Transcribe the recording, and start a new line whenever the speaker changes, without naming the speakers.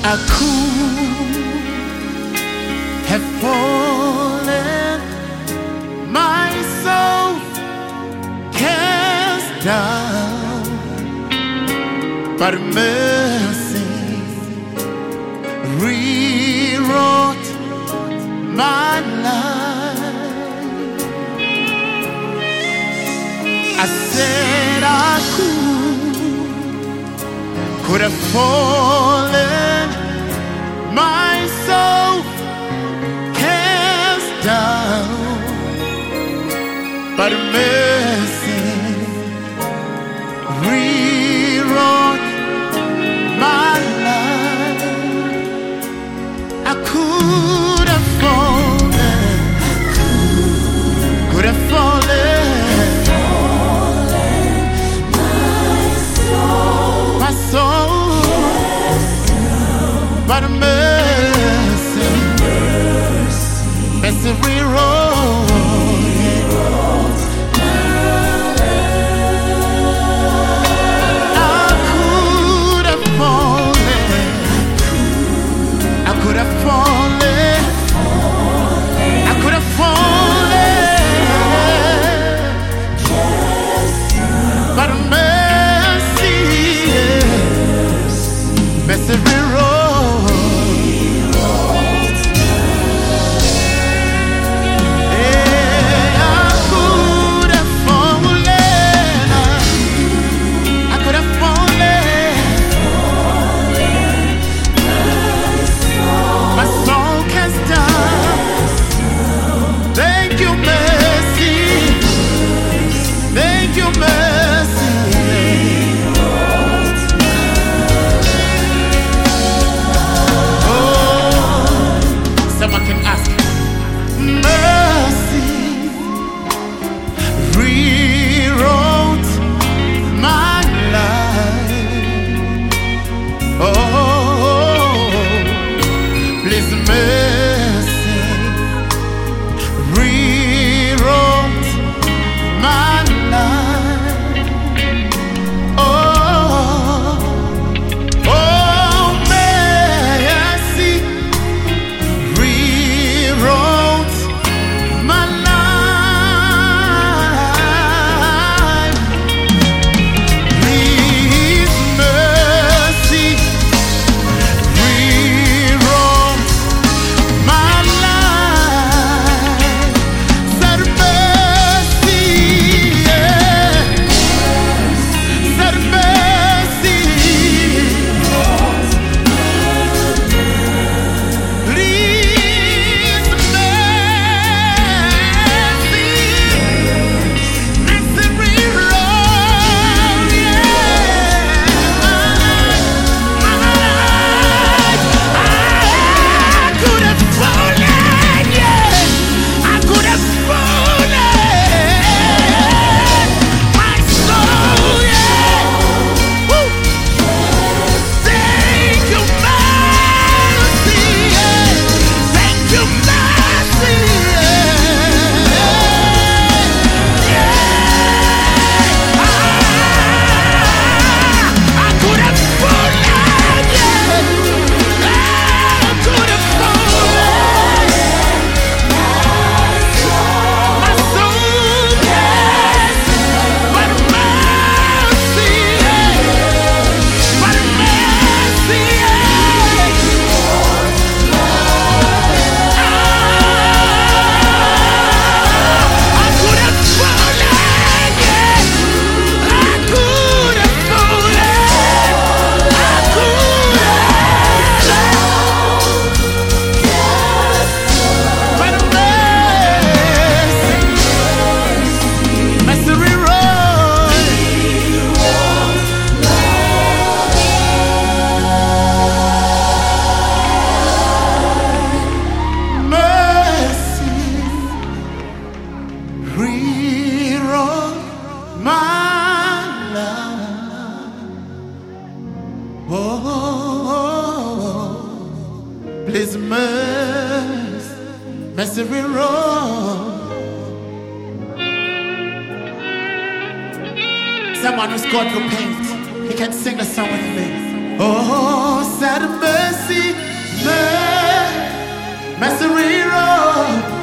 I could have fallen, my soul cast down, but mercy rewrote my life. I said I could have fallen, my soul cast down, but mercy rewrote my life. I could have fallen, could have fallen, my soul, but mercy, mercy rewrote. I could have fallen, I could have fallen, I could have fallen, but mercy, mercy rewrote. Please mercy rewrote. Someone who's gone through pain, he can sing a song with me. Oh, sad mercy, mercy road.